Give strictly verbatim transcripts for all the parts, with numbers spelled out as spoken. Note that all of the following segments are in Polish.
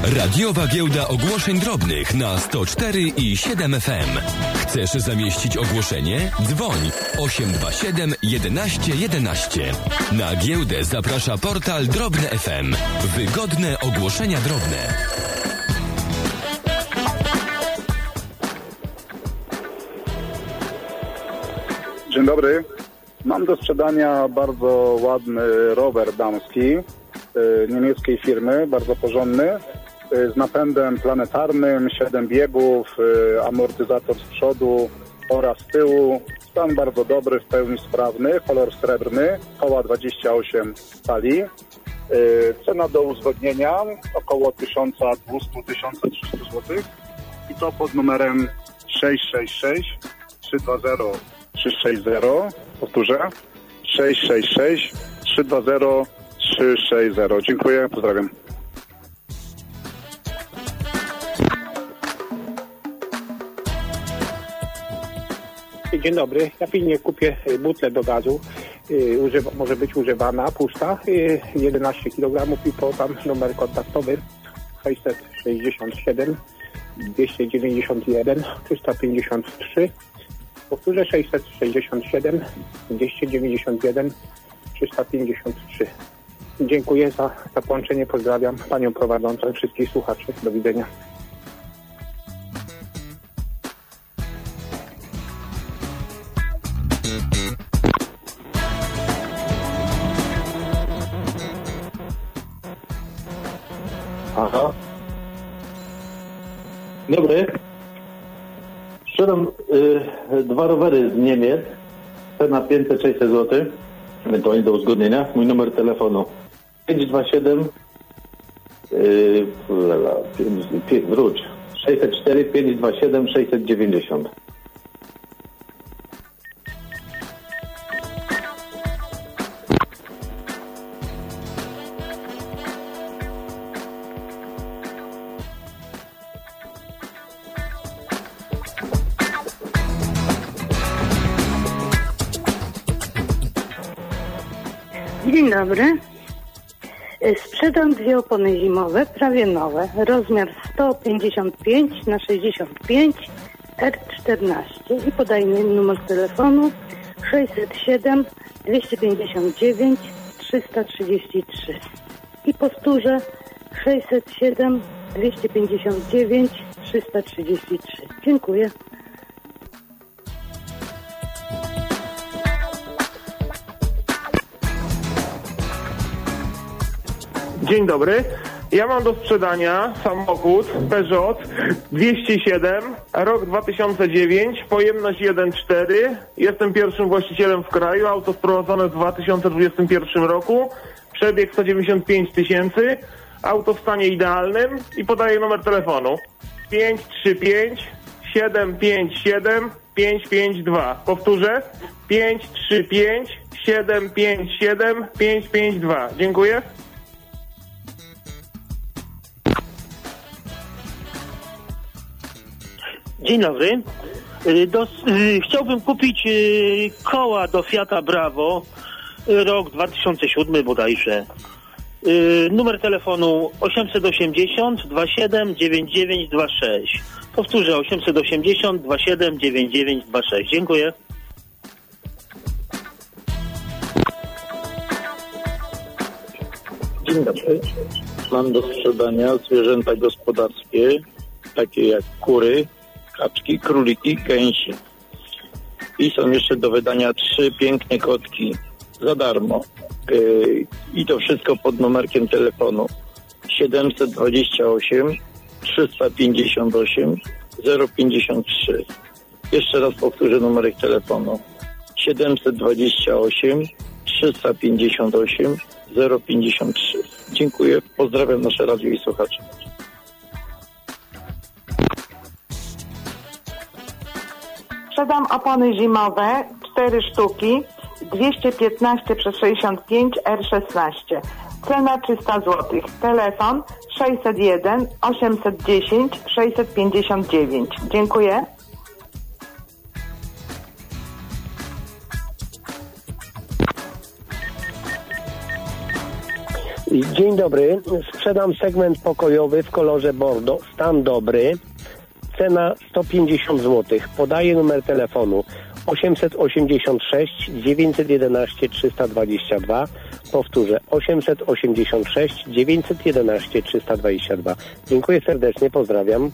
Radiowa Giełda Ogłoszeń Drobnych na sto cztery i siedem F M. Chcesz zamieścić ogłoszenie? Dzwoń osiem dwa siedem jedenaście jedenaście. Na giełdę zaprasza portal Drobne F M. Wygodne ogłoszenia drobne. Dzień dobry. Mam do sprzedania bardzo ładny rower damski y, niemieckiej firmy, bardzo porządny, y, z napędem planetarnym, siedem biegów, y, amortyzator z przodu oraz z tyłu. Stan bardzo dobry, w pełni sprawny, kolor srebrny, koła dwadzieścia osiem stali. Y, cena do uzgodnienia około tysiąc dwieście do tysiąc trzysta złotych i to pod numerem sześć sześć sześć trzy dwa zero trzy sześć zero. Powtórzę. sześć sześć sześć trzy dwa zero trzy sześć zero. Dziękuję, pozdrawiam. Dzień dobry. Ja pilnie kupię butlę do gazu. Yy, używa, może być używana, pusta. Yy, jedenaście kilogramów i podam numer kontaktowy sześćset sześćdziesiąt siedem dwieście dziewięćdziesiąt jeden trzysta pięćdziesiąt trzy. Powtórzę sześćset sześćdziesiąt siedem dwieście dziewięćdziesiąt jeden trzysta pięćdziesiąt trzy. Dziękuję za, za połączenie. Pozdrawiam panią prowadzącą i wszystkich słuchaczy. Do widzenia. Aha. Dobry. Sprzedam y, dwa rowery z Niemiec. Cena pięćset sześćset złotych. Ewentualnie do uzgodnienia. Mój numer telefonu pięć dwa siedem yy, wróć sześćset cztery pięć dwa siedem sześćset dziewięćdziesiąt. Dzień dobry. Sprzedam dwie opony zimowe, prawie nowe, rozmiar sto pięćdziesiąt pięć na sześćdziesiąt pięć R czternaście i podaję numer telefonu sześćset siedem dwieście pięćdziesiąt dziewięć trzysta trzydzieści trzy i powtórzę sześćset siedem dwieście pięćdziesiąt dziewięć trzysta trzydzieści trzy. Dziękuję. Dzień dobry. Ja mam do sprzedania samochód Peugeot dwieście siedem, rok dwa tysiące dziewięć, pojemność jeden przecinek cztery. Jestem pierwszym właścicielem w kraju. Auto wprowadzone w dwa tysiące dwudziestym pierwszym roku. Przebieg sto dziewięćdziesiąt pięć tysięcy. Auto w stanie idealnym i podaję numer telefonu pięć trzy pięć siedem pięć siedem pięć pięć dwa. Powtórzę pięć trzy pięć siedem pięć siedem pięć pięć dwa. Dziękuję. Dzień dobry. Do, y, chciałbym kupić y, koła do Fiata Bravo, y, rok dwa tysiące siódmy bodajże. Y, numer telefonu osiemset osiemdziesiąt dwadzieścia siedem dziewięćdziesiąt dziewięć dwadzieścia sześć. Powtórzę osiemset osiemdziesiąt dwadzieścia siedem dziewięćdziesiąt dziewięć dwadzieścia sześć. Dziękuję. Dzień dobry. Mam do sprzedania zwierzęta gospodarskie, takie jak kury, kaczki, króliki, gęsi. I są jeszcze do wydania trzy piękne kotki za darmo. Yy, I to wszystko pod numerkiem telefonu siedemset dwadzieścia osiem trzysta pięćdziesiąt osiem zero pięćdziesiąt trzy. Jeszcze raz powtórzę numerek telefonu siedemset dwadzieścia osiem trzysta pięćdziesiąt osiem zero pięćdziesiąt trzy. Dziękuję, pozdrawiam nasze radio i słuchaczy. Sprzedam opony zimowe, cztery sztuki, dwieście piętnaście przez sześćdziesiąt pięć R szesnaście. Cena trzysta złotych. Telefon sześćset jeden osiemset dziesięć sześćset pięćdziesiąt dziewięć. Dziękuję. Dzień dobry. Sprzedam segment pokojowy w kolorze bordo. Stan dobry. Cena sto pięćdziesiąt złotych. Podaję numer telefonu osiemset osiemdziesiąt sześć dziewięćset jedenaście trzysta dwadzieścia dwa. Powtórzę osiemset osiemdziesiąt sześć dziewięćset jedenaście trzysta dwadzieścia dwa. Dziękuję serdecznie, pozdrawiam.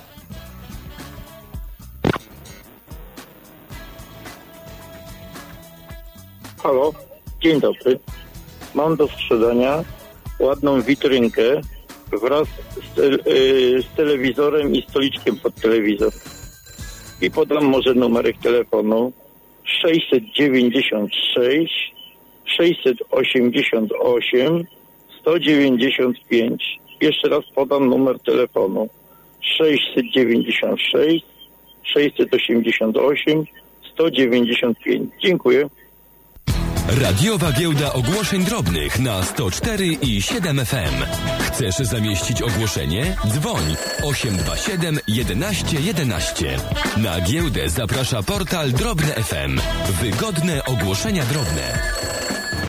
Halo, dzień dobry. Mam do sprzedania ładną witrynkę wraz z, te, yy, z telewizorem i stoliczkiem pod telewizor. I podam może numerek telefonu sześćset dziewięćdziesiąt sześć sześćset osiemdziesiąt osiem sto dziewięćdziesiąt pięć. Jeszcze raz podam numer telefonu sześćset dziewięćdziesiąt sześć sześćset osiemdziesiąt osiem sto dziewięćdziesiąt pięć. Dziękuję. Radiowa Giełda Ogłoszeń Drobnych na sto cztery i siedem F M. Chcesz zamieścić ogłoszenie? Dzwoń osiem dwa siedem jedenaście jedenaście. Na giełdę zaprasza portal Drobne F M. Wygodne ogłoszenia drobne.